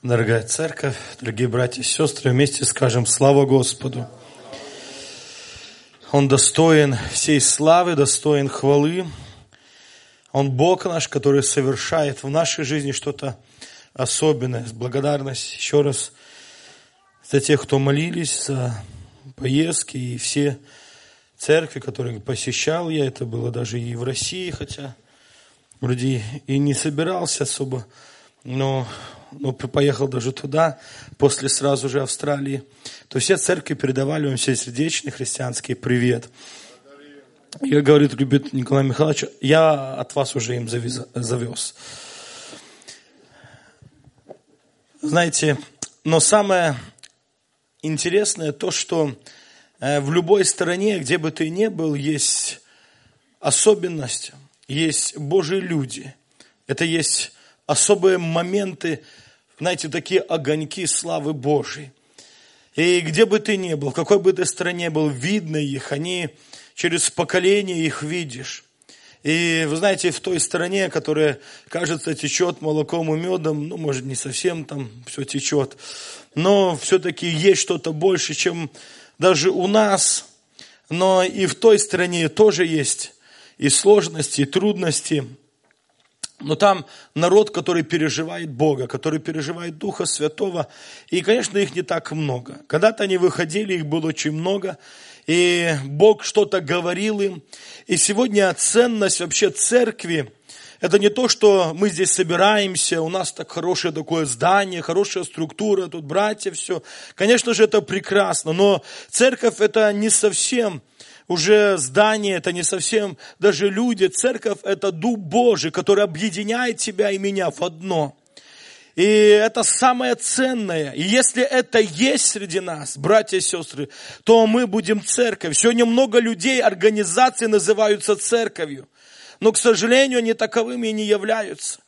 Дорогая церковь, дорогие братья и сестры, вместе скажем слава Господу. Он достоин всей славы, достоин хвалы. Он Бог наш, который совершает в нашей жизни что-то особенное. Благодарность еще раз за тех, кто молились, за поездки и все церкви, которые посещал я. Это было даже и в России, хотя вроде и не собирался особо, но поехал даже туда, после сразу же Австралии, то все церкви передавали вам сердечный христианский привет. Я, говорит, любит Николай Михайлович, я от вас уже им завез. Знаете, но самое интересное то, что в любой стране, где бы ты ни был, есть особенность, есть Божьи люди. Это есть особые моменты, знаете, такие огоньки славы Божьей. И где бы ты ни был, в какой бы ты стране был, видно их, они через поколение их видишь. И вы знаете, в той стране, которая, кажется, течет молоком и медом, может, не совсем там все течет, но все-таки есть что-то больше, чем даже у нас. Но и в той стране тоже есть и сложности, и трудности. Но там народ, который переживает Бога, который переживает Духа Святого. И, конечно, их не так много. Когда-то они выходили, их было очень много. И Бог что-то говорил им. И сегодня ценность вообще церкви, это не то, что мы здесь собираемся, у нас так хорошее такое здание, хорошая структура, тут братья, все. Конечно же, это прекрасно. Но церковь это не совсем уже здание, это не совсем даже люди. Церковь – это Дух Божий, который объединяет тебя и меня в одно. И это самое ценное. И если это есть среди нас, братья и сестры, то мы будем церковь. Сегодня много людей, организаций называются церковью. Но, к сожалению, они таковыми и не являются.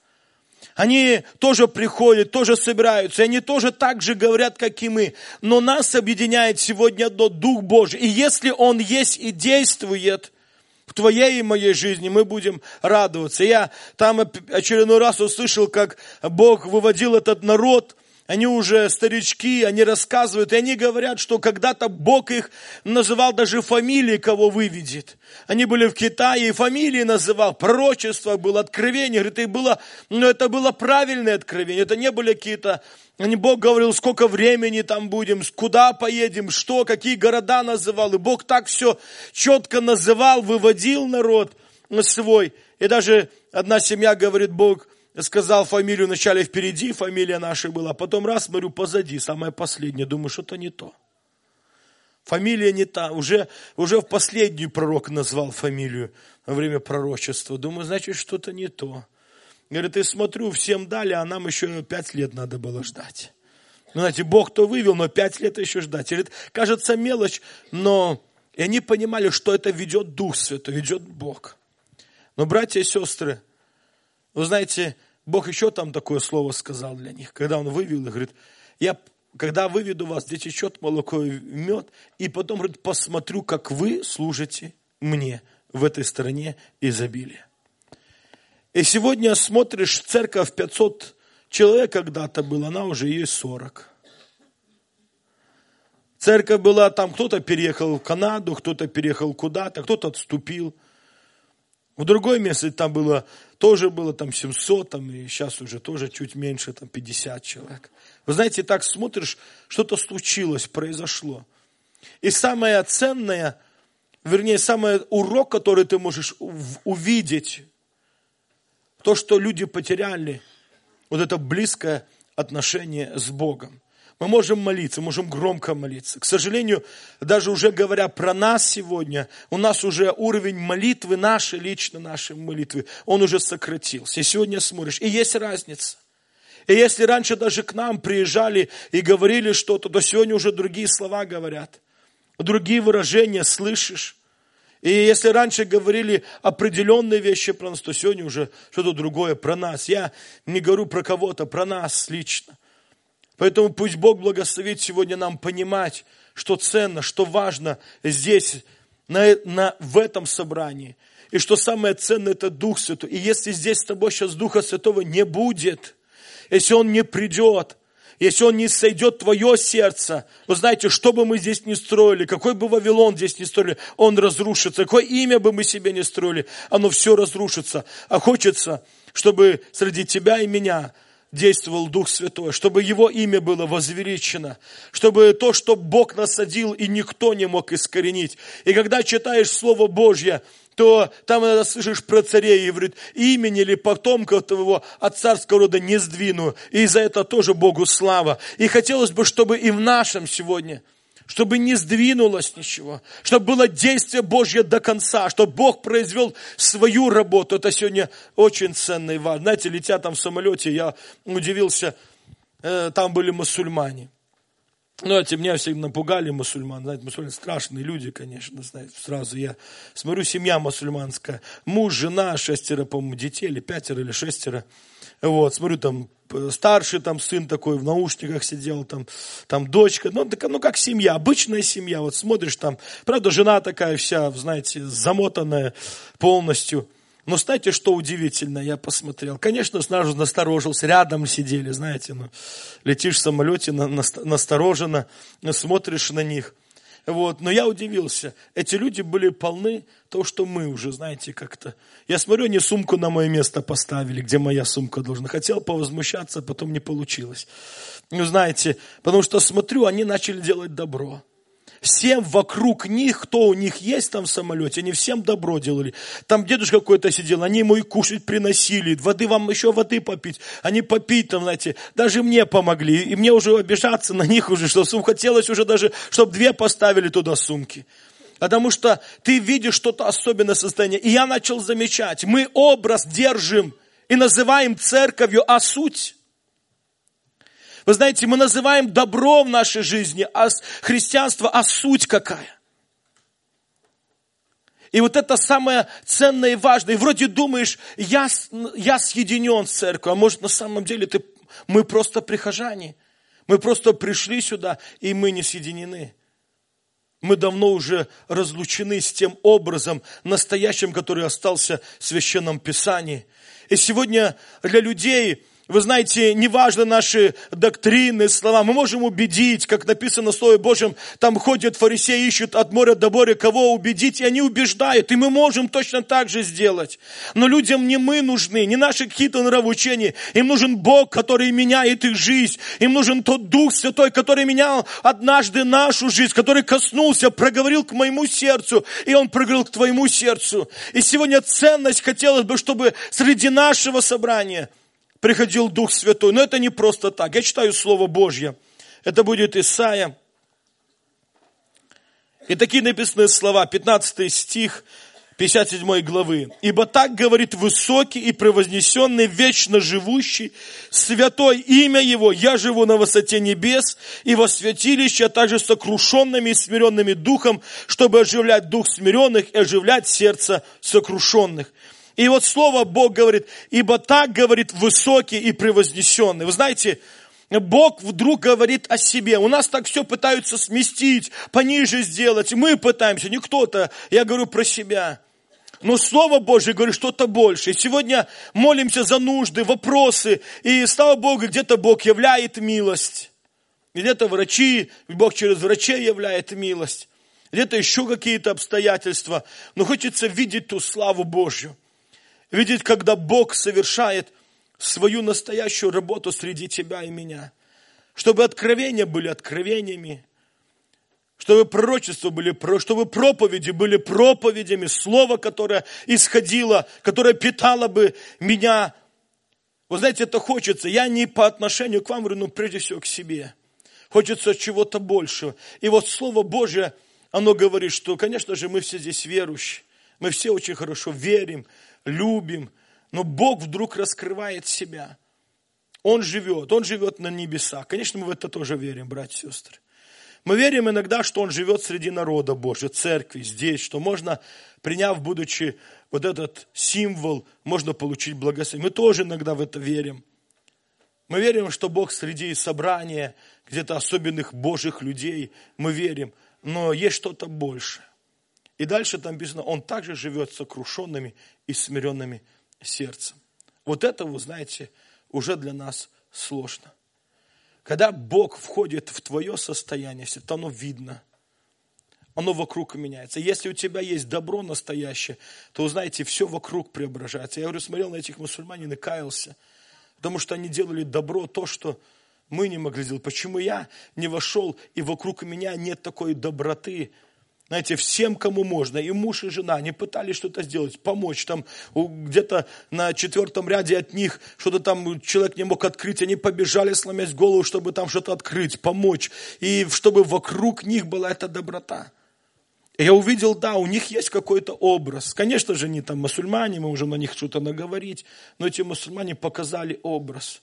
Они тоже приходят, тоже собираются, и они тоже так же говорят, как и мы. Но нас объединяет сегодня Дух Божий. И если Он есть и действует в твоей и моей жизни, мы будем радоваться. Я там очередной раз услышал, как Бог выводил этот народ. Они уже старички, они рассказывают, и они говорят, что когда-то Бог их называл даже фамилии, кого выведет. Они были в Китае, и фамилии называл, пророчество было, откровение. Говорит, это было правильное откровение, это не были какие-то... Бог говорил, сколько времени там будем, куда поедем, что, какие города называл. И Бог так все четко называл, выводил народ свой. И даже одна семья говорит, Бог... сказал фамилию вначале впереди, фамилия наша была, потом раз, смотрю, позади, самое последнее, думаю, что-то не то. Фамилия не та, уже в последнюю пророк назвал фамилию во время пророчества. Думаю, значит, что-то не то. Говорит, и смотрю, всем дали, а нам еще 5 лет надо было ждать. Знаете, Бог-то вывел, но 5 лет еще ждать. Говорит, кажется мелочь, но и они понимали, что это ведет Дух Святой, ведет Бог. Но, братья и сестры, вы знаете, Бог еще там такое слово сказал для них, когда Он вывел их, говорит, когда выведу вас, где течет молоко и мед, и потом, говорит, посмотрю, как вы служите мне в этой стране изобилия. И сегодня смотришь, церковь 500 человек когда-то была, она уже есть 40. Церковь была там, кто-то переехал в Канаду, кто-то переехал куда-то, кто-то отступил. В другое место там тоже было там 700, и сейчас уже тоже чуть меньше, там 50 человек. Вы знаете, так смотришь, что-то случилось, произошло. И самое ценное, самый урок, который ты можешь увидеть, то, что люди потеряли, вот это близкое отношение с Богом. Мы можем молиться, можем громко молиться. К сожалению, даже уже говоря про нас сегодня, у нас уже уровень молитвы нашей, лично нашей молитвы, он уже сократился. И сегодня смотришь, и есть разница. И если раньше даже к нам приезжали и говорили что-то, то сегодня уже другие слова говорят. Другие выражения слышишь. И если раньше говорили определенные вещи про нас, то сегодня уже что-то другое про нас. Я не говорю про кого-то, про нас лично. Поэтому пусть Бог благословит сегодня нам понимать, что ценно, что важно здесь, в этом собрании. И что самое ценное, это Дух Святой. И если здесь с тобой сейчас Духа Святого не будет, если Он не придет, Если он не сойдет твое сердце, вы знаете, что бы мы здесь ни строили, какой бы Вавилон здесь ни строили, он разрушится. Какое имя бы мы себе ни строили, оно все разрушится. А хочется, чтобы среди тебя и меня действовал Дух Святой, чтобы Его имя было возвеличено, чтобы то, что Бог насадил, и никто не мог искоренить. И когда читаешь Слово Божье, то там иногда слышишь про царей и говорит, имени или потомков твоего от царского рода не сдвину. И за это тоже Богу слава. И хотелось бы, чтобы и в нашем сегодня, чтобы не сдвинулось ничего, чтобы было действие Божье до конца, чтобы Бог произвел свою работу. Это сегодня очень ценно и важно. Знаете, летя там в самолете, я удивился, там были мусульмане. Знаете, меня всегда напугали мусульман. Знаете, мусульмане страшные люди, конечно, знаете. Сразу я смотрю, семья мусульманская. Муж, жена, 6, по-моему, детей, или 5 или 6. Вот, смотрю, там старший там сын такой в наушниках сидел, там дочка. Ну, как семья, обычная семья. Вот смотришь там, правда, жена такая вся, знаете, замотанная полностью. Но знаете, что удивительно, я посмотрел. Конечно, сразу насторожился, рядом сидели, знаете, летишь в самолете, настороженно, смотришь на них. Вот. Но я удивился, эти люди были полны того, что мы уже, знаете, как-то. Я смотрю, они сумку на мое место поставили, где моя сумка должна. Хотел повозмущаться, потом не получилось. Ну, знаете, потому что смотрю, они начали делать добро. Всем вокруг них, кто у них есть там в самолете, они всем добро делали. Там дедушка какой-то сидел, они ему и кушать приносили, вам еще воды попить. Они попить там, знаете, даже мне помогли. И мне уже обижаться на них уже, что хотелось уже даже, чтобы 2 поставили туда сумки. Потому что ты видишь что-то особенное состояние. И я начал замечать, мы образ держим и называем церковью, а суть. Вы знаете, мы называем добро в нашей жизни, а христианство, а суть какая? И вот это самое ценное и важное. И вроде думаешь, я соединен с церковью, а может на самом деле мы просто прихожане. Мы просто пришли сюда, и мы не соединены. Мы давно уже разлучены с тем образом настоящим, который остался в Священном Писании. И сегодня для людей... Вы знаете, неважно наши доктрины, слова, мы можем убедить, как написано в Слове Божьем, там ходят фарисеи, ищут от моря до моря, кого убедить, и они убеждают, и мы можем точно так же сделать. Но людям не мы нужны, не наши какие-то нравоучения, им нужен Бог, который меняет их жизнь, им нужен тот Дух Святой, который менял однажды нашу жизнь, который коснулся, проговорил к моему сердцу, и Он проговорил к твоему сердцу. И сегодня ценность хотелось бы, чтобы среди нашего собрания приходил Дух Святой. Но это не просто так. Я читаю Слово Божье. Это будет Исайя. И такие написаны слова, 15 стих 57 главы. «Ибо так говорит высокий и превознесенный, вечно живущий, святой имя Его, я живу на высоте небес и во святилище, а также сокрушенными и смиренными духом, чтобы оживлять дух смиренных и оживлять сердце сокрушенных». И вот слово Бог говорит, ибо так говорит высокий и превознесенный. Вы знаете, Бог вдруг говорит о себе. У нас так все пытаются сместить, пониже сделать. Мы пытаемся, не кто-то, я говорю про себя. Но Слово Божье говорит что-то больше. И сегодня молимся за нужды, вопросы. И слава Богу, где-то Бог являет милость. Где-то врачи, Бог через врачей являет милость. Где-то еще какие-то обстоятельства. Но хочется видеть ту славу Божью. Видеть, когда Бог совершает свою настоящую работу среди тебя и меня. Чтобы откровения были откровениями. Чтобы пророчества были, чтобы проповеди были проповедями. Слово, которое исходило, которое питало бы меня. Вы знаете, это хочется. Я не по отношению к вам говорю, но прежде всего к себе. Хочется чего-то большего. И вот Слово Божье, оно говорит, что, конечно же, мы все здесь верующие. Мы все очень хорошо верим, любим, но Бог вдруг раскрывает себя. Он живет на небесах. Конечно, мы в это тоже верим, братья и сестры. Мы верим иногда, что Он живет среди народа Божьего, церкви, здесь, что можно, приняв, будучи вот этот символ, можно получить благословение. Мы тоже иногда в это верим. Мы верим, что Бог среди собрания, где-то особенных Божьих людей, мы верим, но есть что-то большее. И дальше там написано, Он также живет с сокрушенными и смиренными сердцем. Вот это, вы знаете, уже для нас сложно. Когда Бог входит в твое состояние, то оно видно. Оно вокруг меняется. Если у тебя есть добро настоящее, то, вы знаете, все вокруг преображается. Я говорю, смотрел на этих мусульман и каялся, потому что они делали добро, то, что мы не могли сделать. Почему я не вошел, и вокруг меня нет такой доброты? Знаете, всем, кому можно, и муж, и жена, они пытались что-то сделать, помочь. Там где-то на 4-м ряде от них что-то там человек не мог открыть, они побежали, сломясь голову, чтобы там что-то открыть, помочь. И чтобы вокруг них была эта доброта. И я увидел, да, у них есть какой-то образ. Конечно же, они там мусульмане, мы можем на них что-то наговорить, но эти мусульмане показали образ.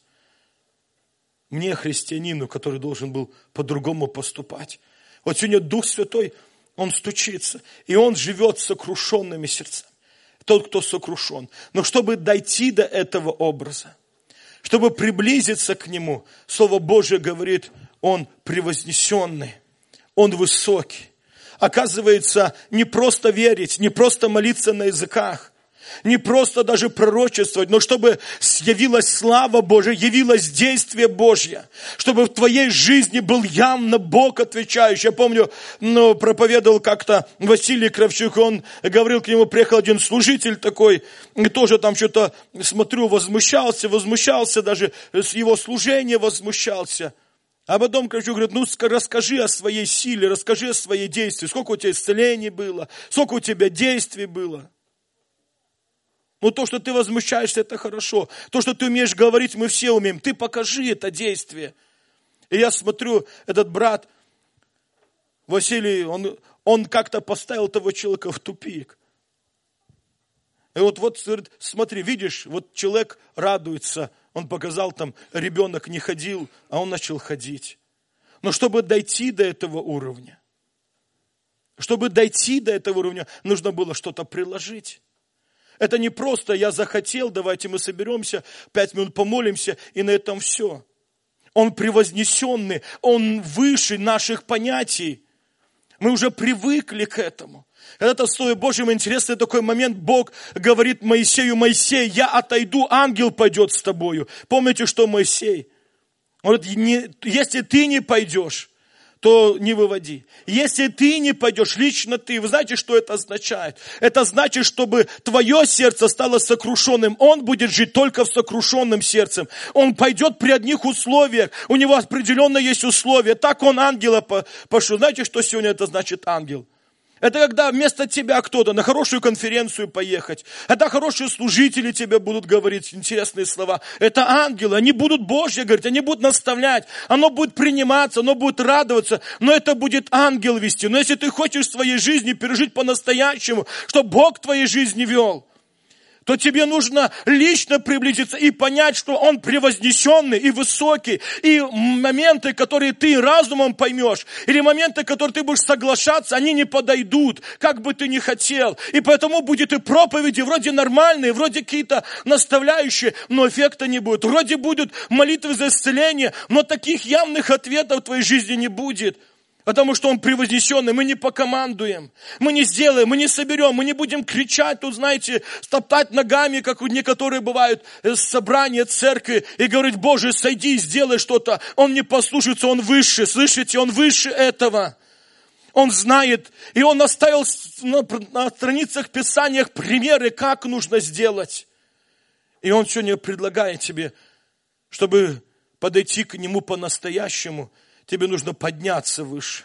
Мне, христианину, который должен был по-другому поступать. Вот сегодня Дух Святой, Он стучится, и Он живет с сокрушенными сердцами. Тот, кто сокрушен. Но чтобы дойти до этого образа, чтобы приблизиться к Нему, Слово Божие говорит, Он превознесенный, Он высокий. Оказывается, не просто верить, не просто молиться на языках, не просто даже пророчествовать, но чтобы явилась слава Божия, явилось действие Божье, чтобы в твоей жизни был явно Бог отвечающий. Я помню, проповедовал как-то Василий Кравчук, он говорил, к нему приехал один служитель такой, и тоже там что-то, смотрю, возмущался, даже с его служения возмущался. А потом Кравчук говорит, расскажи о своей силе, расскажи о своей действии, сколько у тебя исцелений было, сколько у тебя действий было. То, что ты возмущаешься, это хорошо. То, что ты умеешь говорить, мы все умеем. Ты покажи это действие. И я смотрю, этот брат Василий, он как-то поставил того человека в тупик. И вот говорит, смотри, видишь, вот человек радуется. Он показал, там ребенок не ходил, а он начал ходить. Но чтобы дойти до этого уровня, нужно было что-то приложить. Это не просто я захотел, давайте мы соберемся, 5 минут помолимся, и на этом все. Он превознесенный, Он выше наших понятий. Мы уже привыкли к этому. Когда-то в Слове Божьем интересный такой момент, Бог говорит Моисею, Моисей, я отойду, ангел пойдет с тобою. Помните, что Моисей? Он говорит, если ты не пойдешь, то не выводи. Если ты не пойдешь, лично ты, вы знаете, что это означает? Это значит, чтобы твое сердце стало сокрушенным. Он будет жить только в сокрушенном сердцем. Он пойдет при одних условиях. У него определенно есть условия. Так он ангела пошел. Знаете, что сегодня это значит ангел? Это когда вместо тебя кто-то на хорошую конференцию поехать. Это хорошие служители тебе будут говорить интересные слова. Это ангелы, они будут Божьи говорить, они будут наставлять. Оно будет приниматься, оно будет радоваться. Но это будет ангел вести. Но если ты хочешь в своей жизни пережить по-настоящему, что Бог в твоей жизни вел, то тебе нужно лично приблизиться и понять, что Он превознесенный и высокий. И моменты, которые ты разумом поймешь, или моменты, которые ты будешь соглашаться, они не подойдут, как бы ты ни хотел. И поэтому будет и проповеди вроде нормальные, вроде какие-то наставляющие, но эффекта не будет. Вроде будут молитвы за исцеление, но таких явных ответов в твоей жизни не будет. Потому что Он превознесенный, мы не покомандуем, мы не сделаем, мы не соберем, мы не будем кричать, тут, знаете, стоптать ногами, как некоторые бывают, собрания церкви, и говорить, Боже, сойди, сделай что-то. Он не послушается, Он выше, слышите, Он выше этого. Он знает, и Он оставил на страницах Писаниях примеры, как нужно сделать. И Он сегодня предлагает тебе, чтобы подойти к Нему по-настоящему, тебе нужно подняться выше.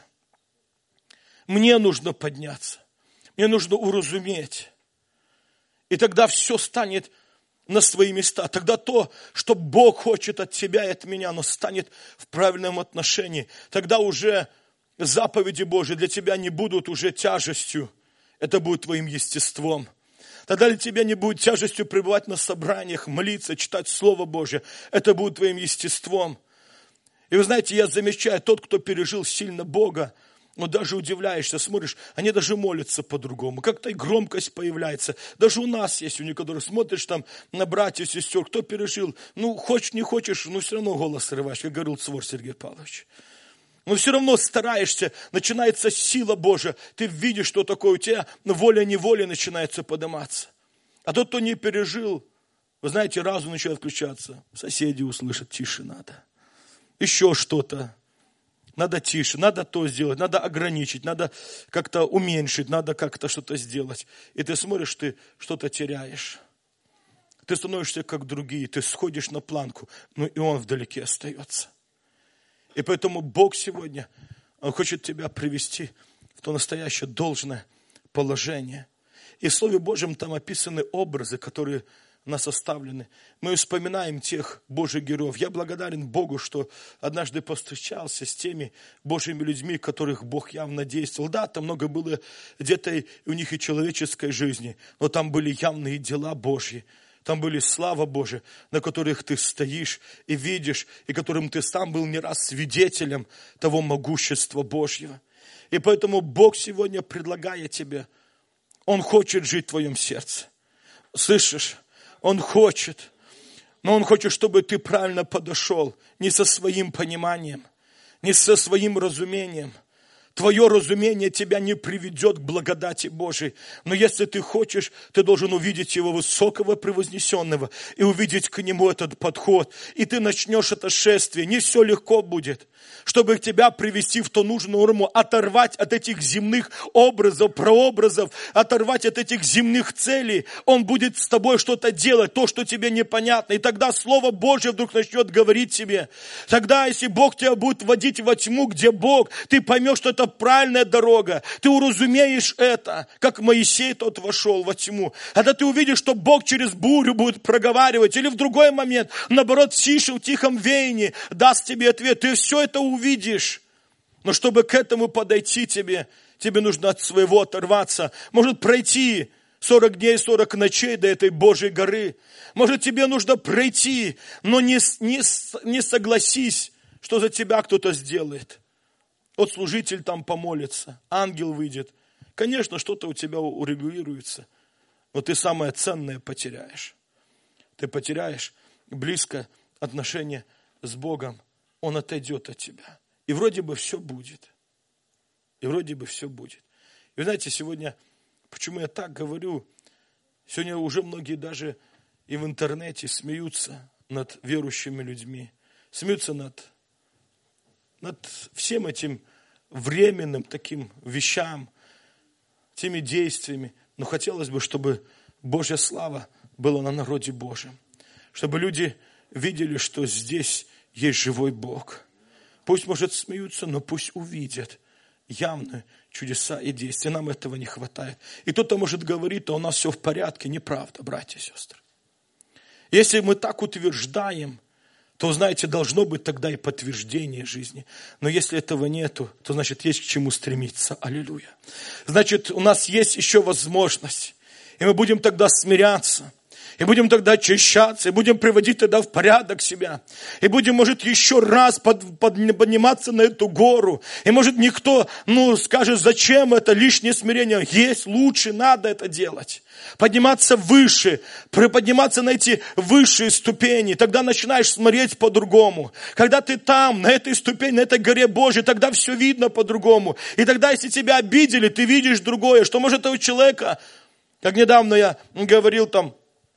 Мне нужно подняться. Мне нужно уразуметь. И тогда все станет на свои места. Тогда то, что Бог хочет от тебя и от меня, оно станет в правильном отношении. Тогда уже заповеди Божьи для тебя не будут уже тяжестью. Это будет твоим естеством. Тогда для тебя не будет тяжестью пребывать на собраниях, молиться, читать Слово Божье. Это будет твоим естеством. И вы знаете, я замечаю, тот, кто пережил сильно Бога, даже удивляешься, смотришь, они даже молятся по-другому. Как-то и громкость появляется. Даже у нас есть, у некоторых смотришь там на братьев, сестер, кто пережил. Хочешь, не хочешь, все равно голос срываешь, как говорил Цвор Сергей Павлович. Но все равно стараешься, начинается сила Божия. Ты видишь, что такое у тебя, воля-неволя начинается подниматься. А тот, кто не пережил, вы знаете, разум начинает включаться. Соседи услышат, тише надо. еще что-то. Надо тише, надо то сделать, надо ограничить, надо как-то уменьшить, надо как-то что-то сделать. И ты смотришь, ты что-то теряешь. Ты становишься как другие, ты сходишь на планку, но и он вдалеке остается. И поэтому Бог сегодня, Он хочет тебя привести в то настоящее должное положение. И в Слове Божьем там описаны образы, которые у нас оставлены. Мы вспоминаем тех Божьих героев. Я благодарен Богу, что однажды повстречался с теми Божьими людьми, которых Бог явно действовал. Да, там много было где-то у них и человеческой жизни, но там были явные дела Божьи. Там были слава Божия, на которых ты стоишь и видишь, и которым ты сам был не раз свидетелем того могущества Божьего. И поэтому Бог сегодня предлагает тебе, Он хочет жить в твоем сердце. Слышишь? Он хочет. Но Он хочет, чтобы ты правильно подошел. Не со своим пониманием, не со своим разумением. Твое разумение тебя не приведет к благодати Божией. Но если ты хочешь, ты должен увидеть Его высокого, превознесенного, и увидеть к Нему этот подход. И ты начнешь это шествие. Не все легко будет. Чтобы тебя привести в ту нужную норму, оторвать от этих земных образов, прообразов, оторвать от этих земных целей. Он будет с тобой что-то делать, то, что тебе непонятно. И тогда Слово Божье вдруг начнет говорить тебе. Тогда, если Бог тебя будет водить во тьму, где Бог, ты поймешь, что это правильная дорога. Ты уразумеешь это, как Моисей тот вошел во тьму. Когда ты увидишь, что Бог через бурю будет проговаривать, или в другой момент, наоборот, в тихом веянии даст тебе ответ. Ты все это увидишь. Но чтобы к этому подойти тебе нужно от своего оторваться. Может пройти 40 дней, 40 ночей до этой Божьей горы. Может тебе нужно пройти, но не согласись, что за тебя кто-то сделает. Вот служитель там помолится, ангел выйдет. Конечно, что-то у тебя урегулируется, но ты самое ценное потеряешь. Ты потеряешь близкое отношение с Богом. Он отойдет от тебя. И вроде бы все будет. И вроде бы все будет. И вы знаете, сегодня, почему я так говорю, сегодня уже многие даже и в интернете смеются над верующими людьми. Смеются над всем этим временным таким вещам, теми действиями. Но хотелось бы, чтобы Божья слава была на народе Божьем. Чтобы люди видели, что здесь есть живой Бог. Пусть, может, смеются, но пусть увидят явные чудеса и действия. Нам этого не хватает. И кто-то может говорить, а у нас все в порядке. Неправда, братья и сестры. Если мы так утверждаем, то, знаете, должно быть тогда и подтверждение жизни. Но если этого нету, то, значит, есть к чему стремиться. Аллилуйя. Значит, у нас есть еще возможность. И мы будем тогда смиряться. И будем тогда очищаться, и будем приводить тогда в порядок себя. И будем, может, еще раз подниматься на эту гору. И, может, никто, скажет, зачем это лишнее смирение. Есть, лучше, надо это делать. Подниматься выше, подниматься на эти высшие ступени. Тогда начинаешь смотреть по-другому. Когда ты там, на этой ступени, на этой горе Божьей, тогда все видно по-другому. И тогда, если тебя обидели, ты видишь другое. Что, может, у человека, как недавно я говорил там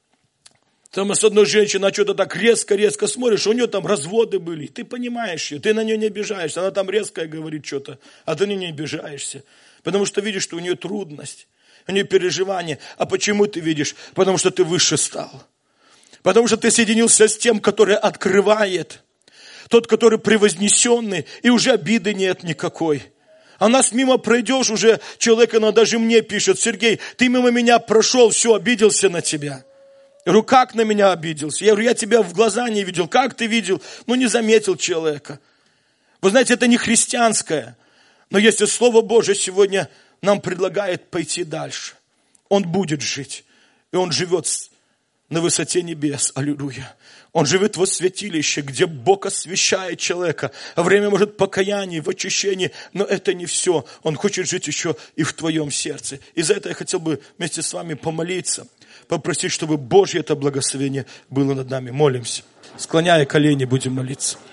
с одной женщиной, что-то так резко смотришь, у нее там разводы были. Ты понимаешь ее, ты на нее не обижаешься. Она там резко говорит что-то, а ты на нее не обижаешься. Потому что видишь, что у нее трудность, у нее переживания. А почему ты видишь? Потому что ты выше стал. Потому что ты соединился с тем, который открывает. Тот, который превознесенный, и уже обиды нет никакой. А нас мимо пройдешь, уже человек, она даже мне пишет: Сергей, ты мимо меня прошел, все, обиделся на тебя. Я говорю, как на меня обиделся? Я говорю, я тебя в глаза не видел. Как ты видел? Не заметил человека. Вы знаете, это не христианское. Но если Слово Божие сегодня нам предлагает пойти дальше, Он будет жить. И Он живет на высоте небес. Аллилуйя. Он живет во святилище, где Бог освящает человека. А время, может, покаяния, в очищении. Но это не все. Он хочет жить еще и в твоем сердце. И за это я хотел бы вместе с вами помолиться. Попросить, чтобы Божье это благословение было над нами. Молимся. Склоняя колени, будем молиться.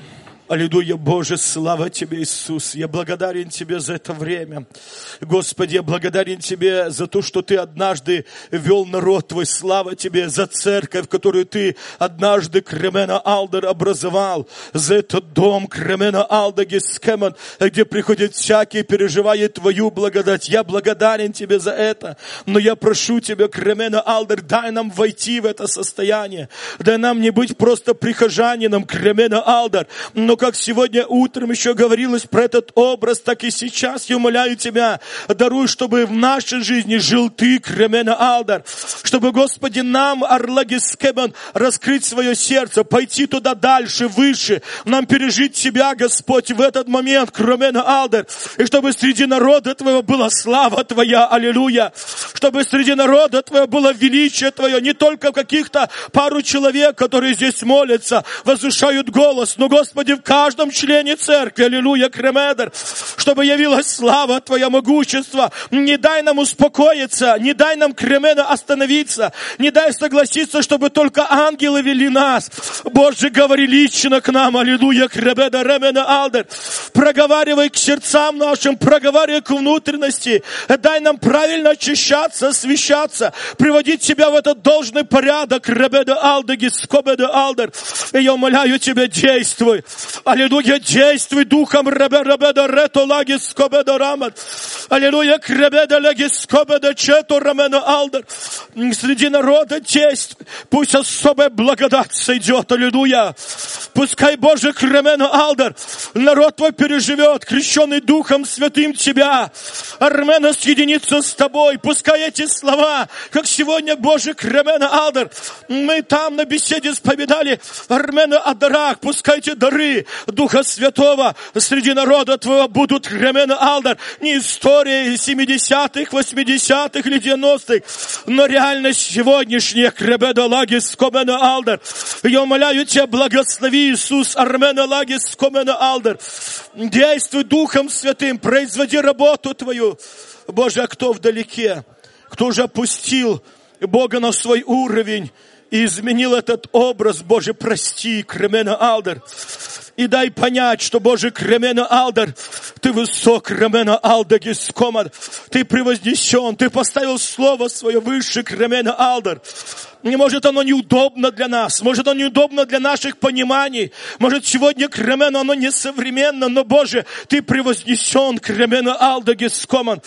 Аллилуйя, Боже, слава Тебе, Иисус. Я благодарен Тебе за это время. Господи, я благодарен Тебе за то, что Ты однажды вел народ Твой. Слава Тебе за церковь, которую Ты однажды, Кремена Алдер, образовал. За этот дом, Кремена Алдаги Скеман, где приходят всякие, переживая Твою благодать. Я благодарен Тебе за это. Но я прошу Тебя, Кремена Алдер, дай нам войти в это состояние. Дай нам не быть просто прихожанином, Кремена Алдер, но как сегодня утром еще говорилось про этот образ, так и сейчас я умоляю Тебя, даруй, чтобы в нашей жизни жил Ты, Кремена Алдер, чтобы, Господи, нам, Арлагискебан, раскрыть свое сердце, пойти туда дальше, выше, нам пережить Тебя, Господь, в этот момент, Кремена Алдер, и чтобы среди народа Твоего была слава Твоя, аллилуйя, чтобы среди народа Твоего было величие Твое, не только каких-то пару человек, которые здесь молятся, возвышают голос, но, Господи, в каждом члене церкви, аллилуйя, Кремедер, чтобы явилась слава Твоя, могущество. Не дай нам успокоиться, не дай нам, Кремена, остановиться, не дай согласиться, чтобы только ангелы вели нас. Боже, говори лично к нам, аллилуйя, Кремеда, Ремена, Алдер. Проговаривай к сердцам нашим, проговаривай к внутренности. Дай нам правильно очищаться, освящаться, приводить себя в этот должный порядок, Ребеда, Алдеги, Скобеда, Алдер. И я умоляю Тебя, действуй. Аллилуйя, действуй духом Ребеда, Ретолаги, Скобеда, Рамат. Аллилуйя, Кребеда, Лаги, Скобеда, Чето, Рамена, Алдер. Среди народа действуй. Пусть особая благодать сойдет, аллилуйя. Пускай, Боже, Кремена, Алдер, народ Твой переживет, крещенный Духом Святым Тебя. Армена соединится с Тобой. Пускай эти слова, как сегодня, Боже, Кремена, Алдер, мы там на беседе исповедали Армена о дарах. Пускай эти дары Духа Святого среди народа Твоего будут, Кремена, Алдер, не история 70-х, 80-х или 90-х, но реальность сегодняшняя, Кребеда, Лагис, Комена, Алдер. Я умоляю Тебя, благослови, Иисус, Армена, Лагис, Комена, Алдер. Действуй Духом Святым, производи работу Твою. Боже, а кто вдалеке, кто уже опустил Бога на свой уровень и изменил этот образ, Боже, прости, Кремена, Алдер. И дай понять, что, Боже, Кремена, Алдер, Ты высок, Кремена, Алдаги, Скомад. Ты превознесен, Ты поставил слово свое выше, Кремена, Алдер. И может оно неудобно для нас, может оно неудобно для наших пониманий, может сегодня, Кремена, оно несовременно, но, Боже, Ты превознесен, Кремена, Алдаги, Скомад.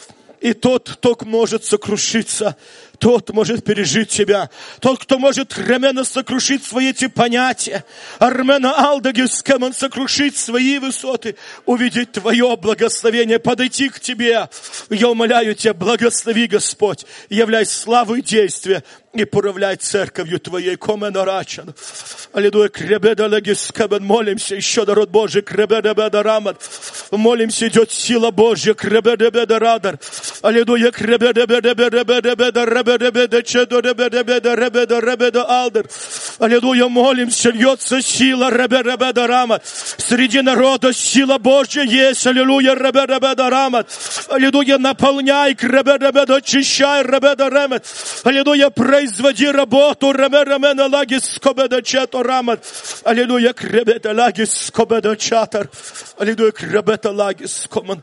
И тот, кто может сокрушиться, тот может пережить Тебя. Тот, кто может, Кремена, сокрушить свои эти понятия. Армена Алдагискеман, сокрушить свои высоты. Увидеть Твое благословение, подойти к Тебе. Я умоляю Тебя, благослови, Господь. Являй славу и действие. И поравляй церковью Твоей, коменорачан. Аллилуйя, Кребеда, Лагискебен, молимся еще, народ Божий, Кребеда, Беда, Рамад. Молимся, идет сила Божья, Кребеда, Беда, Радар. Аллилуйя, Кребеда, Беда, Беда, Беда, Беда, Ребеда, Беда, Чедо, Ребеда, Беда, Ребеда, Ребеда, Алдер. Аллилуйя, молимся, льется сила, Ребеда, Беда, Рамад. Среди народа сила Божья есть, аллилуйя, Ребеда, Беда, Рамад. Аллилуйя, наполняй, Кребеда, Беда, очищай, Ребеда, Рамад. Аллилуйя, производи работу, Ремена, Лагис, Скобеда, Чето, Рамад. Аллилуйя, Кребета, Лагис, Скобеда, Чатар. Аллилуйя, Кребета, Лагис, Скоман.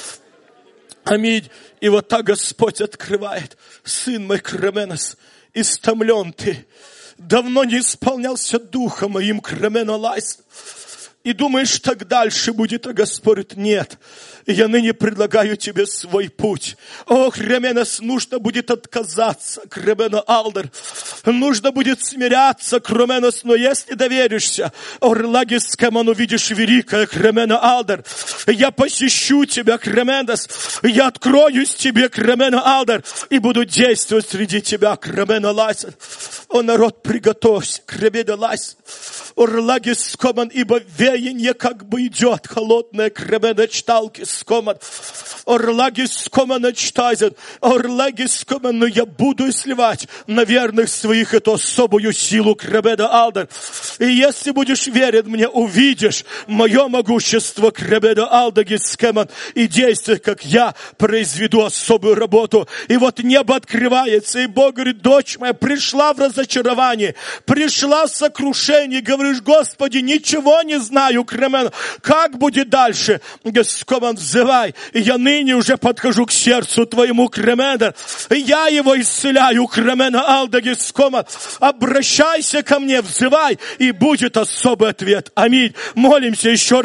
Аминь. И вот так Господь открывает. Сын мой, Кременос, истомлен Ты. Давно не исполнялся духом моим, Кремена, Лайс. И думаешь, так дальше будет, а Господь нет. Я ныне предлагаю тебе свой путь. О, Кременос, нужно будет отказаться, Кремена, Алдер. Нужно будет смиряться, Кременос, но если доверишься, Орлагис, Кеман, увидишь великое, Кремена, Алдер. Я посещу тебя, Кременос. Я откроюсь тебе, Кремена, Алдер, и буду действовать среди тебя, Кремена, Лайсен. О, народ, приготовься, Кремена, Лайсен. Орлагис, Кеман, ибо веяние как бы идет, холодное, Кремена, чталки, Скоман. Орлагис, Скоман, чтайзен. Орлагис, Скоман, но я буду сливать на верных своих эту особую силу, Кремена, Алдер. И если будешь верен мне, увидишь мое могущество, Кремена, Алдагискеман, и действуй, как я произведу особую работу. И вот небо открывается, и Бог говорит: дочь моя пришла в разочарование, пришла в сокрушение. Говоришь: Господи, ничего не знаю, Кремен, как будет дальше? Гискоман, взывай, и я ныне уже подхожу к сердцу твоему, Кременер, и я его исцеляю, Кремена Алдагискоман. Обращайся ко мне, взывай, и будет особый ответ. Аминь. Молимся еще.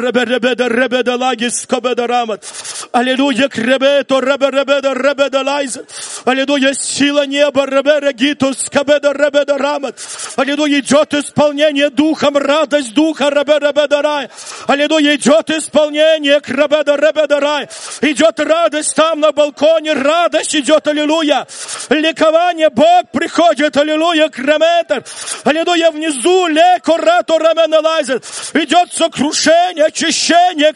Аллилуйя, кребето, аллилуйя, сила неба, аллилуйя, идет исполнение духом, радость духа, аллилуйя, идет исполнение, идет радость там на балконе, радость идет, аллилуйя, ликование, Бог приходит, аллилуйя, креметр, аллилуйя, внизу, идет сокрушение, очищение,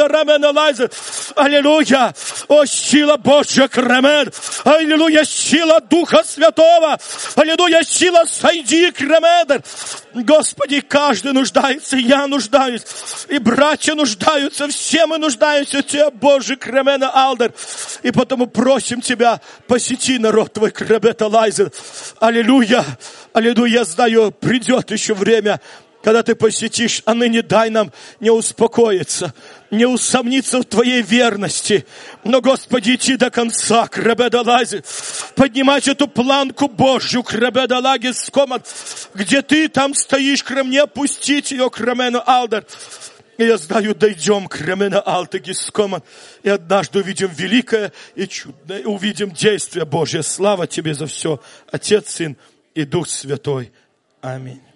аллилуйя, о, сила Божья, кремет, аллилуйя, сила Духа Святого, аллилуйя, сила сойди, кремет. Господи, каждый нуждается, я нуждаюсь, и братья нуждаются, все мы нуждаемся в Тебе, Божий, кремена Алдер, и потому просим Тебя, посети народ Твой, кремета Лайзер, аллилуйя, аллилуйя, я знаю, придет еще время, когда Ты посетишь, а ныне дай нам не успокоиться, не усомниться в Твоей верности, но, Господи, идти до конца, крабедалази, поднимать эту планку Божью, крабедалаги скомат, где Ты там стоишь, крем, не опустить ее, кремена Алдер. И я знаю, дойдем к Ремена Алтагискоман, и однажды увидим великое и чудное, увидим действие Божье. Слава Тебе за все, Отец, Сын и Дух Святой. Аминь.